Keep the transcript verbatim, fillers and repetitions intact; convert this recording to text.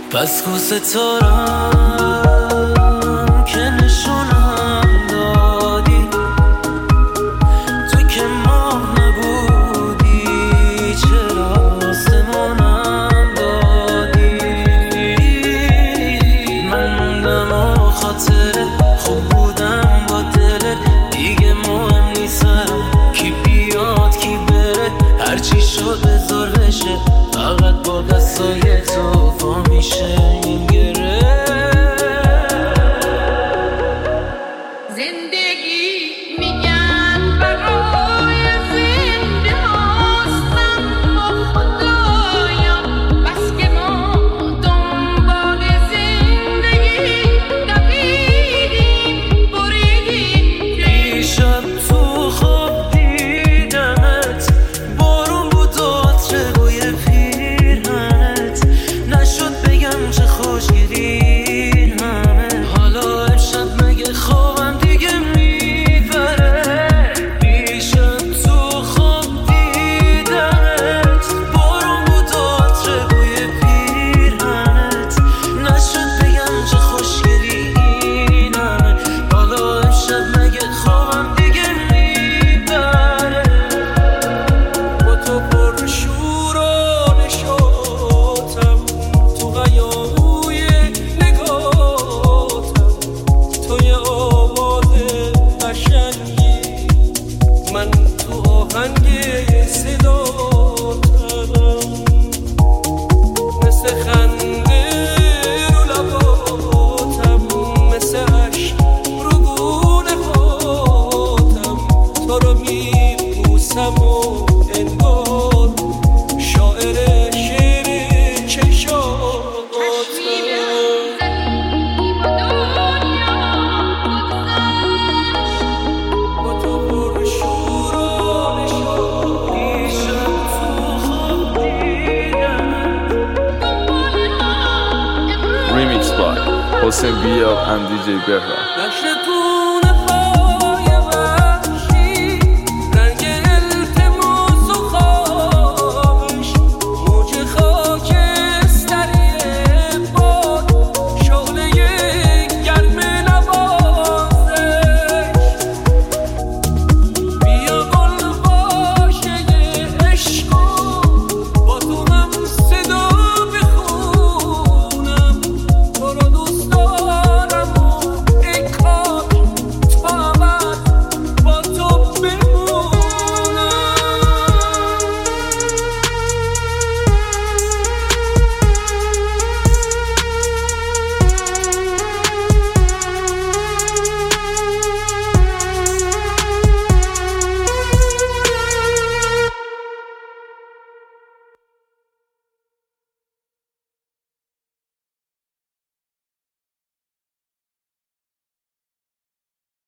پس کو ستارم که نشونم دادی، تو که ماه نبودی چرا آسمانم دادی. من موندم و خاطره خوب بودم با دلت، دیگه مهم نیست کی بیاد کی بره، هرچی شد بذار بشه، فقط با دستای تو فا میشه این گره. زندگی میگن برای زنده هستن با خدایا، بس که ما دنبال زندگی دویدیم بریدیم. دیشب تو خواب دیدمت، بارون بود و عطر بوی پیرهنت، نشد بگم چه خوشگلی همه. حالا امشب مگه خوابم دیگه میبره؟ دیشب تو خواب دیدمت، بارون بود و عطر بوی پیرهنت، نشد بگم چه خوشگلی همه. حالا امشب مگه خوابم دیگه میبره؟ با تو پر شور و نشاطم، تو هیاهوی نگاتم، توی آواز قشنگی، من تو آهنگ صداتم. مثل خنده رو لباتم، مثل عشق رو گونه هاتم، تو رو میبوسم و انگار شاعر شعر چشاتم. با تو پر شور و نشاط، دیشب تو خواب دیدمت. Remix by Hossein Biab and دی جی Behra. نشر تو